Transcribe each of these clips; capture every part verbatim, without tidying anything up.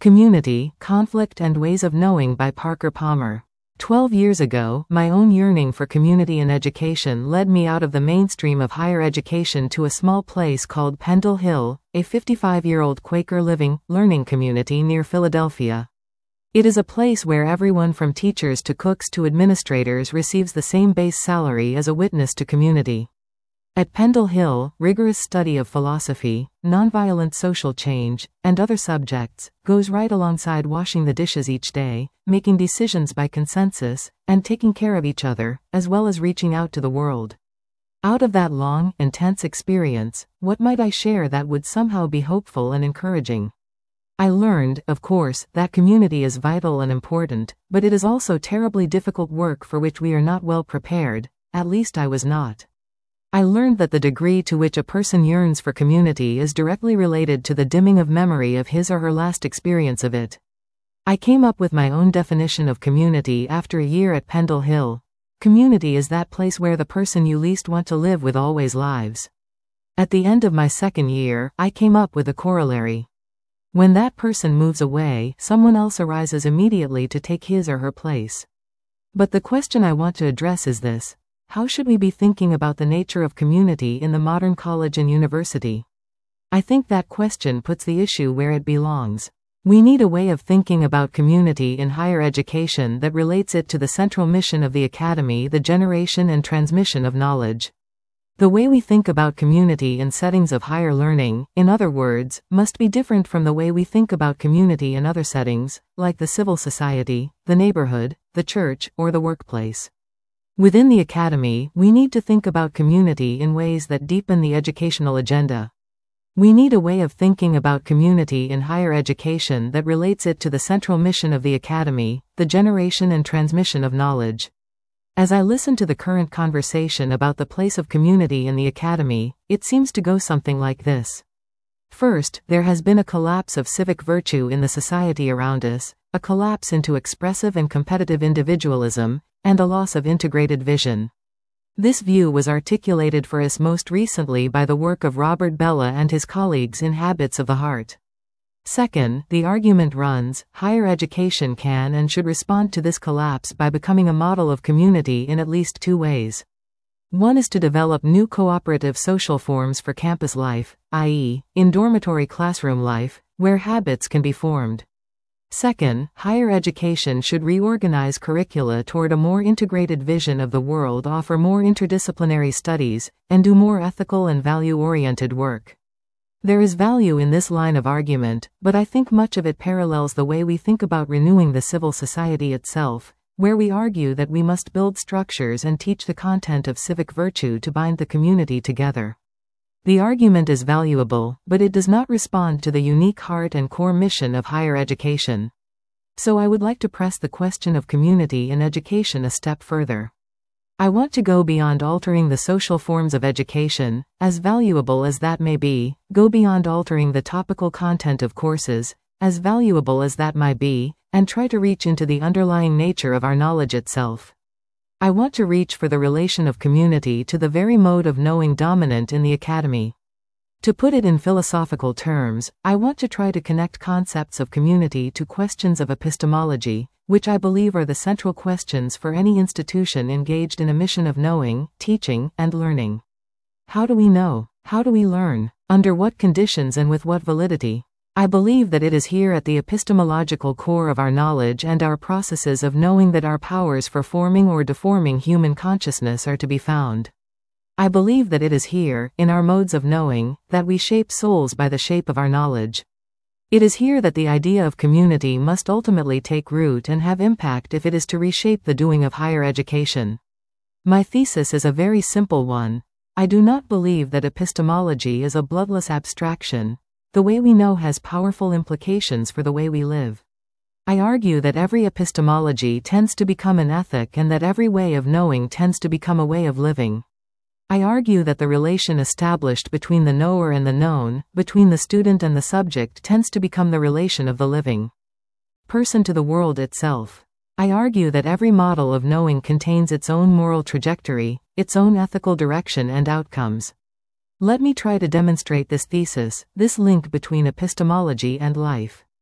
Community, Conflict and Ways of Knowing by Parker Palmer. Twelve years ago, my own yearning for community and education led me out of the mainstream of higher education to a small place called Pendle Hill, a fifty-five-year-old Quaker living, learning community near Philadelphia. It is a place where everyone from teachers to cooks to administrators receives the same base salary as a witness to community. At Pendle Hill, rigorous study of philosophy, nonviolent social change, and other subjects, goes right alongside washing the dishes each day, making decisions by consensus, and taking care of each other, as well as reaching out to the world. Out of that long, intense experience, what might I share that would somehow be hopeful and encouraging? I learned, of course, that community is vital and important, but it is also terribly difficult work for which we are not well prepared, at least I was not. I learned that the degree to which a person yearns for community is directly related to the dimming of memory of his or her last experience of it. I came up with my own definition of community after a year at Pendle Hill. Community is that place where the person you least want to live with always lives. At the end of my second year, I came up with a corollary. When that person moves away, someone else arises immediately to take his or her place. But the question I want to address is this: how should we be thinking about the nature of community in the modern college and university? I think that question puts the issue where it belongs. We need a way of thinking about community in higher education that relates it to the central mission of the academy, the generation and transmission of knowledge. The way we think about community in settings of higher learning, in other words, must be different from the way we think about community in other settings, like the civil society, the neighborhood, the church, or the workplace. Within the academy, we need to think about community in ways that deepen the educational agenda. We need a way of thinking about community in higher education that relates it to the central mission of the academy, the generation and transmission of knowledge. As I listen to the current conversation about the place of community in the academy, it seems to go something like this. First, there has been a collapse of civic virtue in the society around us, a collapse into expressive and competitive individualism, and a loss of integrated vision. This view was articulated for us most recently by the work of Robert Bellah and his colleagues in Habits of the Heart. Second, the argument runs, higher education can and should respond to this collapse by becoming a model of community in at least two ways. One is to develop new cooperative social forms for campus life, that is, in dormitory classroom life, where habits can be formed. Second, higher education should reorganize curricula toward a more integrated vision of the world, offer more interdisciplinary studies, and do more ethical and value-oriented work. There is value in this line of argument, but I think much of it parallels the way we think about renewing the civil society itself, where we argue that we must build structures and teach the content of civic virtue to bind the community together. The argument is valuable, but it does not respond to the unique heart and core mission of higher education. So I would like to press the question of community in education a step further. I want to go beyond altering the social forms of education, as valuable as that may be, go beyond altering the topical content of courses, as valuable as that might be, and try to reach into the underlying nature of our knowledge itself. I want to reach for the relation of community to the very mode of knowing dominant in the academy. To put it in philosophical terms, I want to try to connect concepts of community to questions of epistemology, which I believe are the central questions for any institution engaged in a mission of knowing, teaching, and learning. How do we know? How do we learn? Under what conditions and with what validity? I believe that it is here at the epistemological core of our knowledge and our processes of knowing that our powers for forming or deforming human consciousness are to be found. I believe that it is here, in our modes of knowing, that we shape souls by the shape of our knowledge. It is here that the idea of community must ultimately take root and have impact if it is to reshape the doing of higher education. My thesis is a very simple one. I do not believe that epistemology is a bloodless abstraction. The way we know has powerful implications for the way we live. I argue that every epistemology tends to become an ethic and that every way of knowing tends to become a way of living. I argue that the relation established between the knower and the known, between the student and the subject, tends to become the relation of the living person to the world itself. I argue that every model of knowing contains its own moral trajectory, its own ethical direction and outcomes. Let me try to demonstrate this thesis, this link between epistemology and life.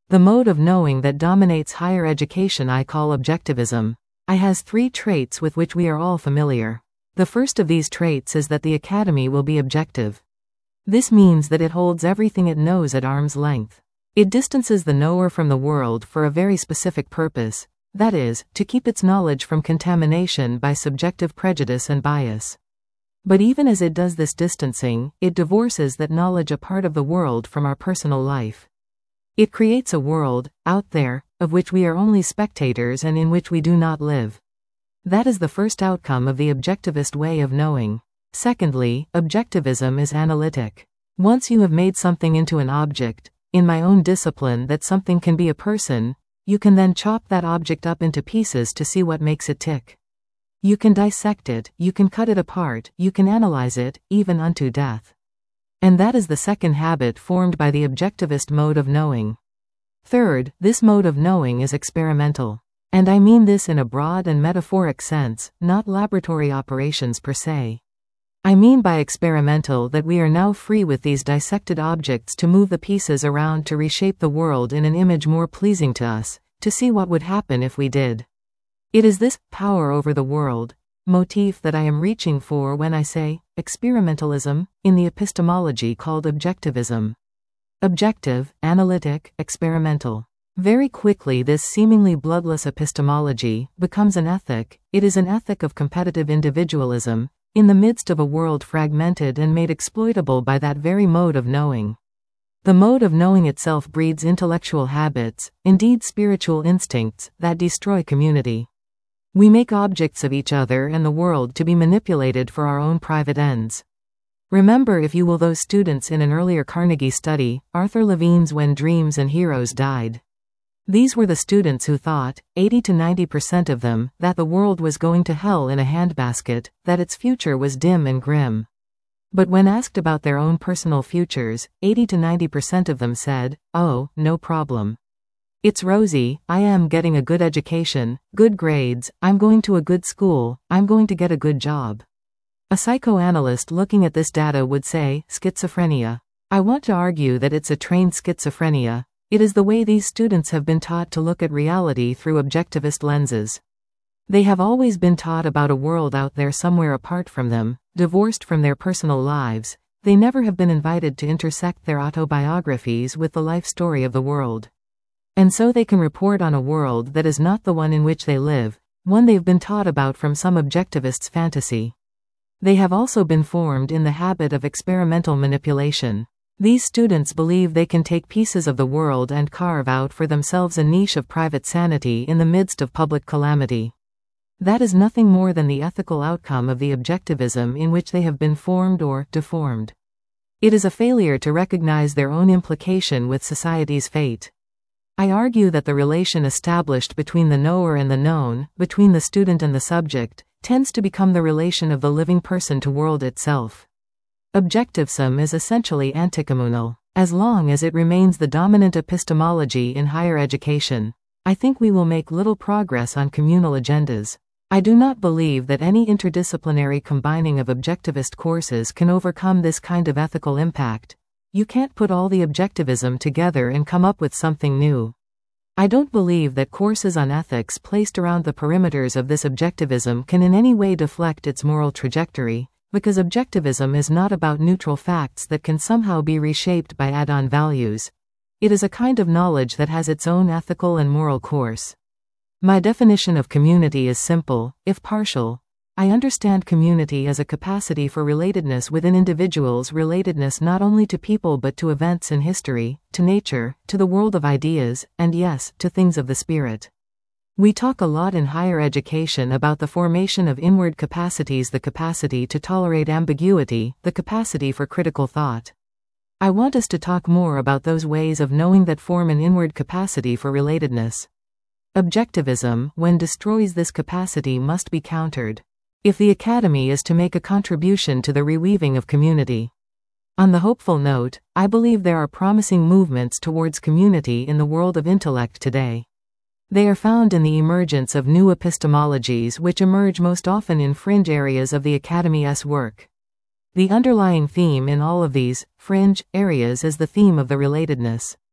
The mode of knowing that dominates higher education I call objectivism. It has three traits with which we are all familiar. The first of these traits is that the academy will be objective. This means that it holds everything it knows at arm's length. It distances the knower from the world for a very specific purpose, that is, to keep its knowledge from contamination by subjective prejudice and bias. But even as it does this distancing, it divorces that knowledge a part of the world from our personal life. It creates a world, out there, of which we are only spectators and in which we do not live. That is the first outcome of the objectivist way of knowing. Secondly, objectivism is analytic. Once you have made something into an object, in my own discipline that something can be a person, you can then chop that object up into pieces to see what makes it tick. You can dissect it, you can cut it apart, you can analyze it, even unto death. And that is the second habit formed by the objectivist mode of knowing. Third, this mode of knowing is experimental. And I mean this in a broad and metaphoric sense, not laboratory operations per se. I mean by experimental that we are now free with these dissected objects to move the pieces around to reshape the world in an image more pleasing to us, to see what would happen if we did. It is this power over the world motif that I am reaching for when I say experimentalism, in the epistemology called objectivism. Objective, analytic, experimental. Very quickly this seemingly bloodless epistemology becomes an ethic. It is an ethic of competitive individualism, in the midst of a world fragmented and made exploitable by that very mode of knowing. The mode of knowing itself breeds intellectual habits, indeed spiritual instincts, that destroy community. We make objects of each other and the world to be manipulated for our own private ends. Remember, if you will, those students in an earlier Carnegie study, Arthur Levine's When Dreams and Heroes Died. These were the students who thought, eighty to ninety percent of them, that the world was going to hell in a handbasket, that its future was dim and grim. But when asked about their own personal futures, eighty to ninety percent of them said, "Oh, no problem. It's rosy, I am getting a good education, good grades, I'm going to a good school, I'm going to get a good job." A psychoanalyst looking at this data would say, schizophrenia. I want to argue that it's a trained schizophrenia. It is the way these students have been taught to look at reality through objectivist lenses. They have always been taught about a world out there somewhere apart from them, divorced from their personal lives. They never have been invited to intersect their autobiographies with the life story of the world. And so they can report on a world that is not the one in which they live, one they've been taught about from some objectivist's fantasy. They have also been formed in the habit of experimental manipulation. These students believe they can take pieces of the world and carve out for themselves a niche of private sanity in the midst of public calamity. That is nothing more than the ethical outcome of the objectivism in which they have been formed or deformed. It is a failure to recognize their own implication with society's fate. I argue that the relation established between the knower and the known, between the student and the subject, tends to become the relation of the living person to world itself. Objectivism is essentially anticommunal. As long as it remains the dominant epistemology in higher education, I think we will make little progress on communal agendas. I do not believe that any interdisciplinary combining of objectivist courses can overcome this kind of ethical impact. You can't put all the objectivism together and come up with something new. I don't believe that courses on ethics placed around the perimeters of this objectivism can in any way deflect its moral trajectory, because objectivism is not about neutral facts that can somehow be reshaped by add-on values. It is a kind of knowledge that has its own ethical and moral course. My definition of community is simple, if partial. I understand community as a capacity for relatedness within individuals, relatedness not only to people but to events in history, to nature, to the world of ideas, and yes, to things of the spirit. We talk a lot in higher education about the formation of inward capacities, the capacity to tolerate ambiguity, the capacity for critical thought. I want us to talk more about those ways of knowing that form an inward capacity for relatedness. Objectivism, when destroys this capacity, must be countered. If the academy is to make a contribution to the reweaving of community. On the hopeful note, I believe there are promising movements towards community in the world of intellect today. They are found in the emergence of new epistemologies which emerge most often in fringe areas of the academy's work. The underlying theme in all of these fringe areas is the theme of the relatedness.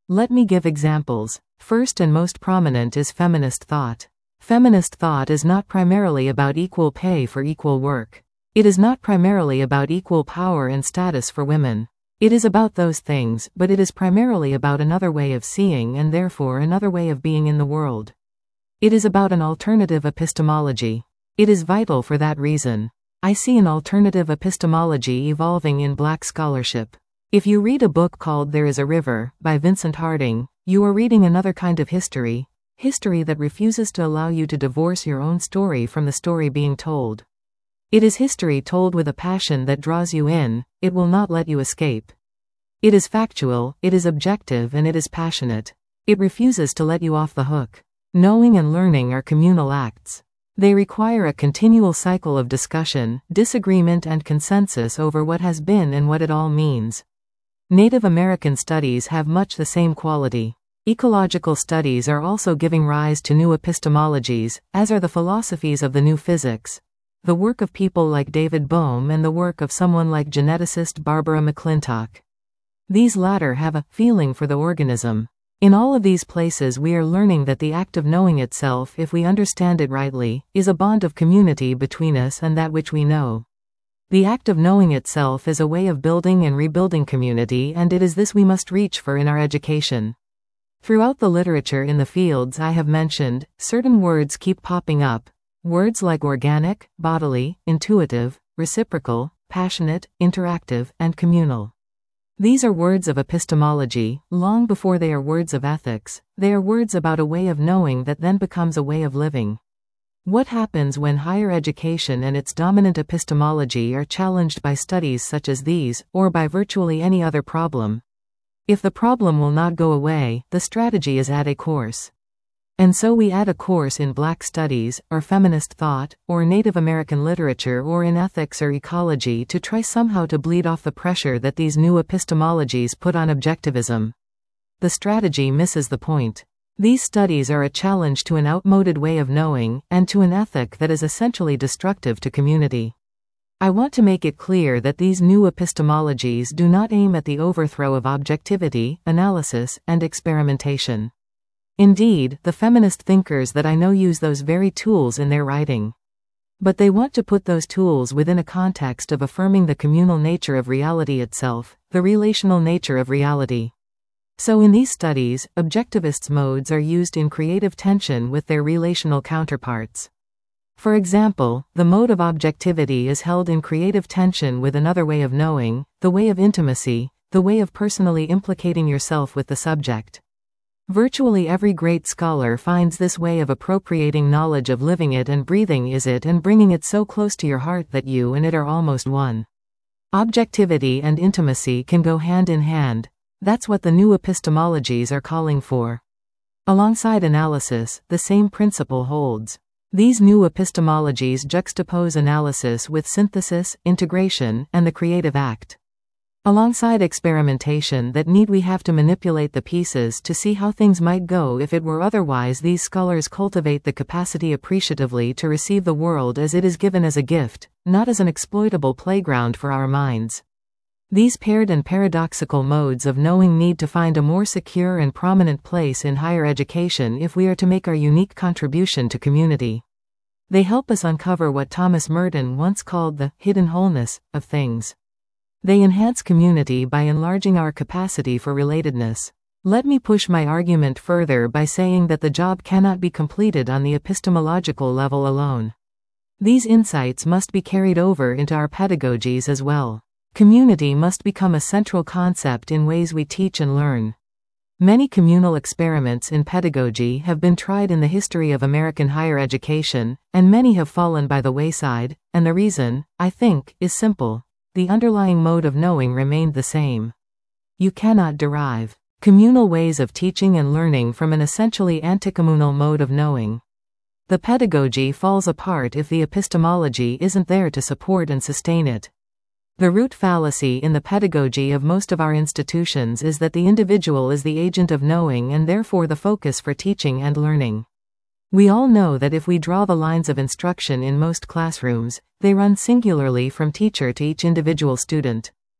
Let me give examples. First and most prominent is feminist thought. Feminist thought is not primarily about equal pay for equal work. It is not primarily about equal power and status for women. It is about those things, but it is primarily about another way of seeing and therefore another way of being in the world. It is about an alternative epistemology. It is vital for that reason. I see an alternative epistemology evolving in Black scholarship. If you read a book called There is a River, by Vincent Harding, you are reading another kind of history, history that refuses to allow you to divorce your own story from the story being told. It is history told with a passion that draws you in, it will not let you escape. It is factual, it is objective, and it is passionate. It refuses to let you off the hook. Knowing and learning are communal acts. They require a continual cycle of discussion, disagreement, and consensus over what has been and what it all means. Native American studies have much the same quality. Ecological studies are also giving rise to new epistemologies, as are the philosophies of the new physics. The work of people like David Bohm and the work of someone like geneticist Barbara McClintock. These latter have a feeling for the organism. In all of these places we are learning that the act of knowing itself, if we understand it rightly, is a bond of community between us and that which we know. The act of knowing itself is a way of building and rebuilding community, and it is this we must reach for in our education. Throughout the literature in the fields I have mentioned, certain words keep popping up. Words like organic, bodily, intuitive, reciprocal, passionate, interactive, and communal. These are words of epistemology, long before they are words of ethics. They are words about a way of knowing that then becomes a way of living. What happens when higher education and its dominant epistemology are challenged by studies such as these, or by virtually any other problem? If the problem will not go away, the strategy is add a course. And so we add a course in Black studies, or feminist thought, or Native American literature, or in ethics or ecology to try somehow to bleed off the pressure that these new epistemologies put on objectivism. The strategy misses the point. These studies are a challenge to an outmoded way of knowing, and to an ethic that is essentially destructive to community. I want to make it clear that these new epistemologies do not aim at the overthrow of objectivity, analysis, and experimentation. Indeed, the feminist thinkers that I know use those very tools in their writing. But they want to put those tools within a context of affirming the communal nature of reality itself, the relational nature of reality. So in these studies, objectivists' modes are used in creative tension with their relational counterparts. For example, the mode of objectivity is held in creative tension with another way of knowing, the way of intimacy, the way of personally implicating yourself with the subject. Virtually every great scholar finds this way of appropriating knowledge, of living it and breathing is it and bringing it so close to your heart that you and it are almost one. Objectivity and intimacy can go hand in hand. That's what the new epistemologies are calling for. Alongside analysis, the same principle holds. These new epistemologies juxtapose analysis with synthesis, integration, and the creative act. Alongside experimentation, that need we have to manipulate the pieces to see how things might go if it were otherwise. These scholars cultivate the capacity appreciatively to receive the world as it is given as a gift, not as an exploitable playground for our minds. These paired and paradoxical modes of knowing need to find a more secure and prominent place in higher education if we are to make our unique contribution to community. They help us uncover what Thomas Merton once called the hidden wholeness of things. They enhance community by enlarging our capacity for relatedness. Let me push my argument further by saying that the job cannot be completed on the epistemological level alone. These insights must be carried over into our pedagogies as well. Community must become a central concept in ways we teach and learn. Many communal experiments in pedagogy have been tried in the history of American higher education, and many have fallen by the wayside, and the reason, I think, is simple. The underlying mode of knowing remained the same. You cannot derive communal ways of teaching and learning from an essentially anticommunal mode of knowing. The pedagogy falls apart if the epistemology isn't there to support and sustain it. The root fallacy in the pedagogy of most of our institutions is that the individual is the agent of knowing and therefore the focus for teaching and learning. We all know that if we draw the lines of instruction in most classrooms, they run singularly from teacher to each individual student.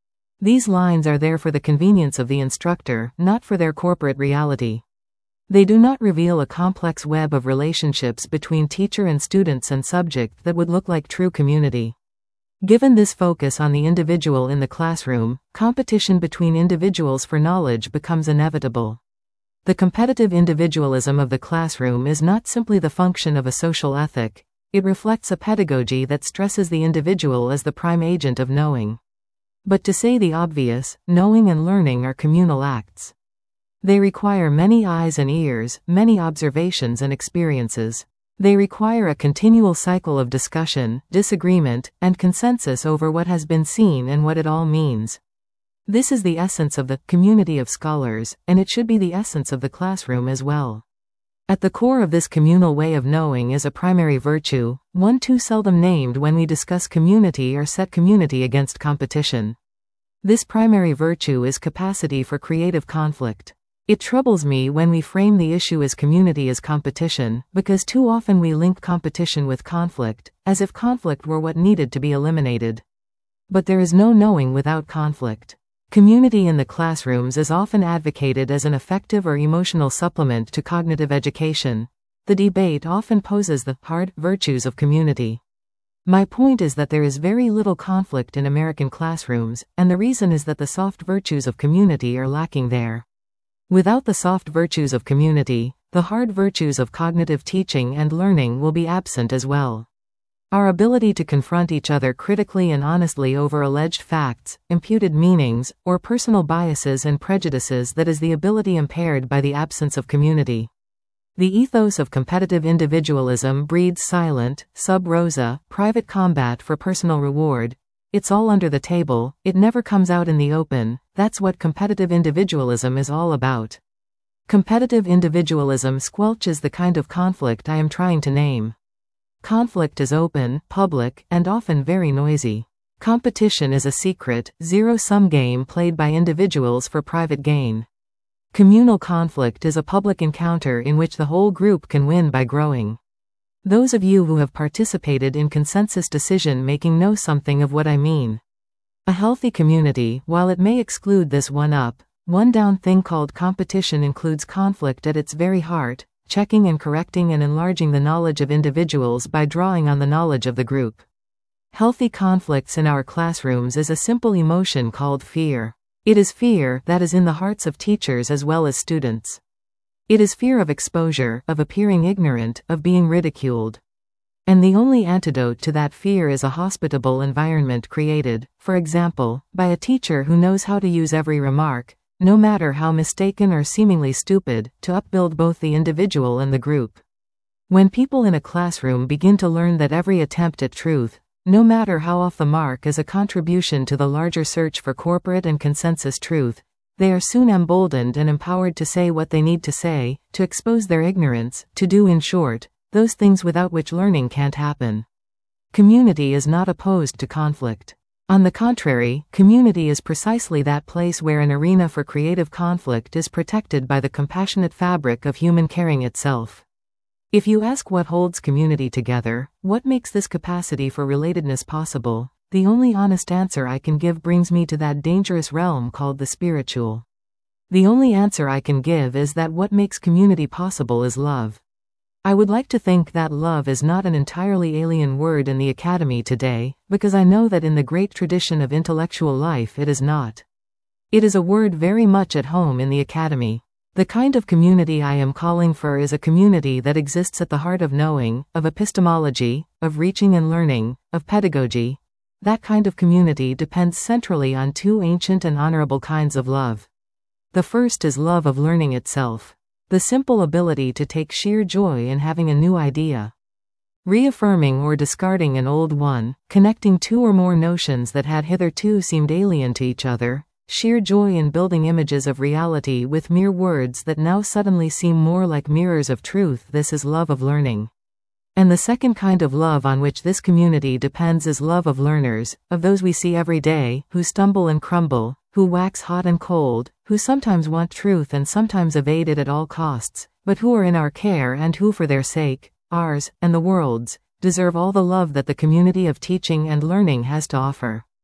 These lines are there for the convenience of the instructor, not for their corporate reality. They do not reveal a complex web of relationships between teacher and students and subject that would look like true community. Given this focus on the individual in the classroom, competition between individuals for knowledge becomes inevitable. The competitive individualism of the classroom is not simply the function of a social ethic, it reflects a pedagogy that stresses the individual as the prime agent of knowing. But to say the obvious, knowing and learning are communal acts. They require many eyes and ears, many observations and experiences. They require a continual cycle of discussion, disagreement, and consensus over what has been seen and what it all means. This is the essence of the community of scholars, and it should be the essence of the classroom as well. At the core of this communal way of knowing is a primary virtue, one too seldom named when we discuss community or set community against competition. This primary virtue is capacity for creative conflict. It troubles me when we frame the issue as community as competition, because too often we link competition with conflict, as if conflict were what needed to be eliminated. But there is no knowing without conflict. Community in the classrooms is often advocated as an effective or emotional supplement to cognitive education. The debate often poses the hard virtues of community. My point is that there is very little conflict in American classrooms, and the reason is that the soft virtues of community are lacking there. Without the soft virtues of community, the hard virtues of cognitive teaching and learning will be absent as well. Our ability to confront each other critically and honestly over alleged facts, imputed meanings, or personal biases and prejudices, that is the ability impaired by the absence of community. The ethos of competitive individualism breeds silent, sub rosa, private combat for personal reward. It's all under the table, it never comes out in the open. That's what competitive individualism is all about. Competitive individualism squelches the kind of conflict I am trying to name. Conflict is open, public, and often very noisy. Competition is a secret, zero-sum game played by individuals for private gain. Communal conflict is a public encounter in which the whole group can win by growing. Those of you who have participated in consensus decision-making know something of what I mean. A healthy community, while it may exclude this one-up, one-down thing called competition, includes conflict at its very heart, checking and correcting and enlarging the knowledge of individuals by drawing on the knowledge of the group. Healthy conflicts in our classrooms is a simple emotion called fear. It is fear that is in the hearts of teachers as well as students. It is fear of exposure, of appearing ignorant, of being ridiculed. And the only antidote to that fear is a hospitable environment created, for example, by a teacher who knows how to use every remark, no matter how mistaken or seemingly stupid, to upbuild both the individual and the group. When people in a classroom begin to learn that every attempt at truth, no matter how off the mark, is a contribution to the larger search for corporate and consensus truth, they are soon emboldened and empowered to say what they need to say, to expose their ignorance, to do, in short, those things without which learning can't happen. Community is not opposed to conflict. On the contrary, community is precisely that place where an arena for creative conflict is protected by the compassionate fabric of human caring itself. If you ask what holds community together, what makes this capacity for relatedness possible, the only honest answer I can give brings me to that dangerous realm called the spiritual. The only answer I can give is that what makes community possible is love. I would like to think that love is not an entirely alien word in the academy today, because I know that in the great tradition of intellectual life it is not. It is a word very much at home in the academy. The kind of community I am calling for is a community that exists at the heart of knowing, of epistemology, of reaching and learning, of pedagogy. That kind of community depends centrally on two ancient and honorable kinds of love. The first is love of learning itself. The simple ability to take sheer joy in having a new idea. Reaffirming or discarding an old one, connecting two or more notions that had hitherto seemed alien to each other, sheer joy in building images of reality with mere words that now suddenly seem more like mirrors of truth. This is love of learning. And the second kind of love on which this community depends is love of learners, of those we see every day, who stumble and crumble, who wax hot and cold, who sometimes want truth and sometimes evade it at all costs, but who are in our care and who, for their sake, ours, and the world's, deserve all the love that the community of teaching and learning has to offer.